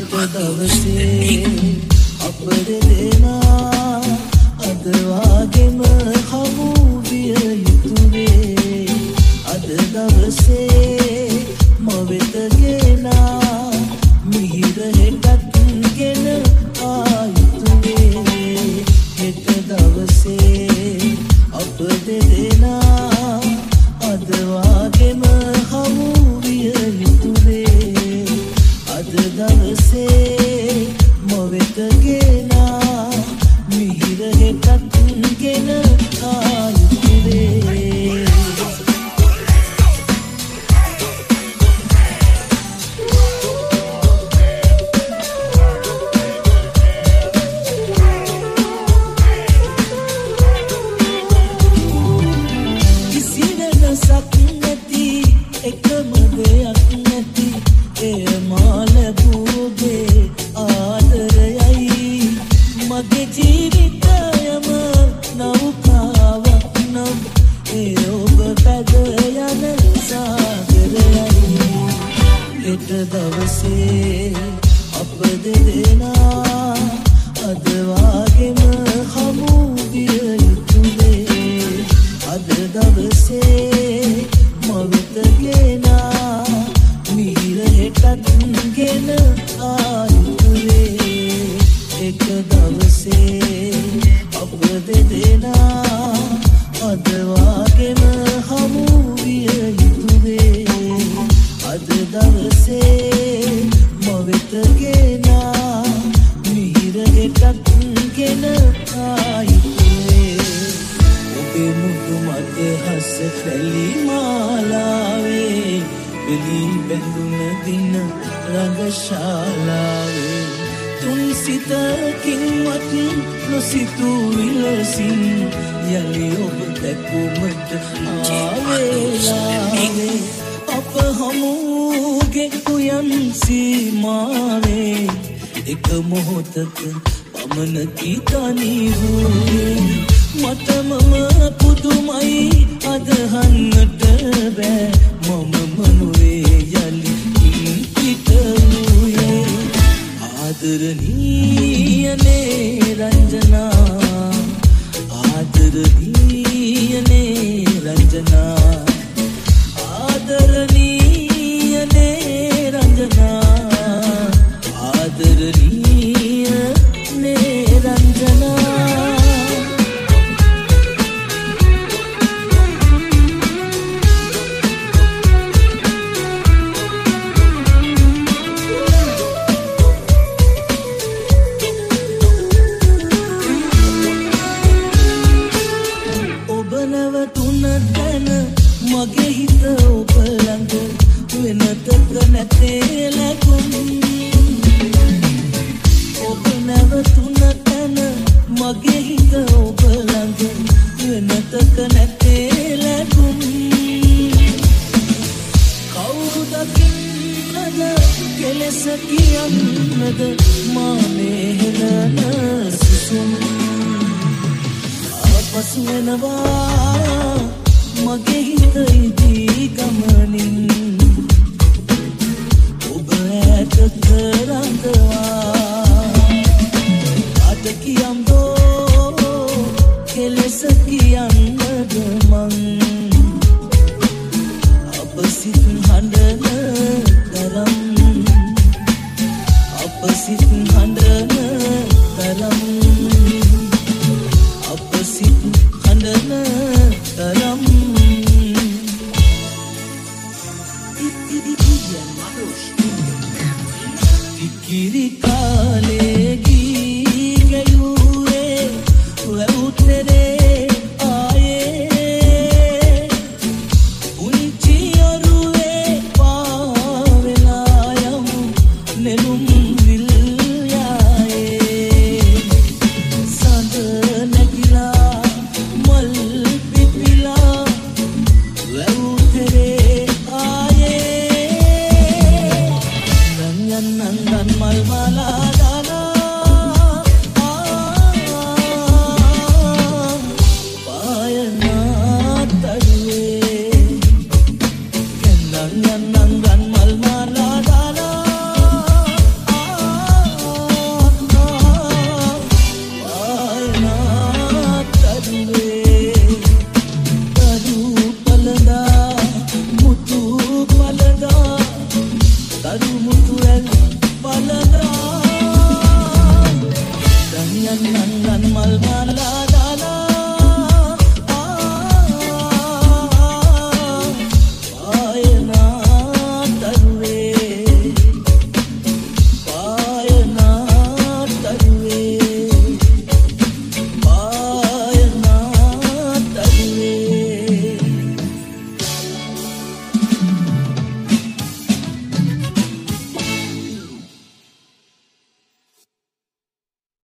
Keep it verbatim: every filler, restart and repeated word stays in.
හිත දවසේ අප දෙදෙනා අද වාගේම හමු විය යුතුවේ අද දවසේ මවෙත ගෙනා මිහිර හෙටත් ගෙන ආයුතුවේ හෙට දවසේ අප දෙදෙනා අද වාගේම හමු විය යුතුවේ අද දවසේ මවෙත ගෙනා මිහිර හෙටත් ගෙන ආයුතුවේ දවසේ අප දෙදෙනා අද වාගේම හමු විය යුතුවේ අද දවසේ මවෙත ගෙනා මිහිර හෙටත් ගෙන ආයුතුවේ එක දවසේ අප දෙදෙනා අද වාගේම හමු විය යුතුවේ අද දවසේ මවෙත ගෙනා මිහිර හෙටත් ගෙන ආයුතුවේ ඔබේ මුතු මත හස රැලි මාලාවේ වෙලී බැඳුන දින රඟශාලාවේ තුන් සිතකින්වත් නොසිතූ විලසින් යලි ඔබ දැකුමට ආවේලාවේ අප හමුගේ උයන් සීමාවේ එක මොහොතක පමණකි තනි වූයේ මට මම පුදුමයි අදහන්නට බෑ මම මනුවේ යලි පිට වූයේ ආදරණීයනේ රංජනා ආදරණීයනේ රංජනා ආදරණීයනේ රංජනා ආදරණීයනේ රංජනා ඔබ නැවතුන තැන මගේ හිත ඔබ ළඟ වෙනතක නැතේ ලැබුම් ඔබ නැවතුන තැන මගේ හිත ඔබ ළඟ වෙනතක නැතේ ලැබුම් කවුරු දකින්නද කෙලෙස කියන්නද මානේ හෙළන සුසුම් අපසු වෙනවා මගේ හිත ඉදී ගමනින් ඔබ ඇත කරඳවා අද කියම් දෝ කෙලෙස කියන්නද මං අප සිත් හඬන තරම් අප සිත් හඬන තරම් අප සිත් හඬන තරම් කිරි කාලේ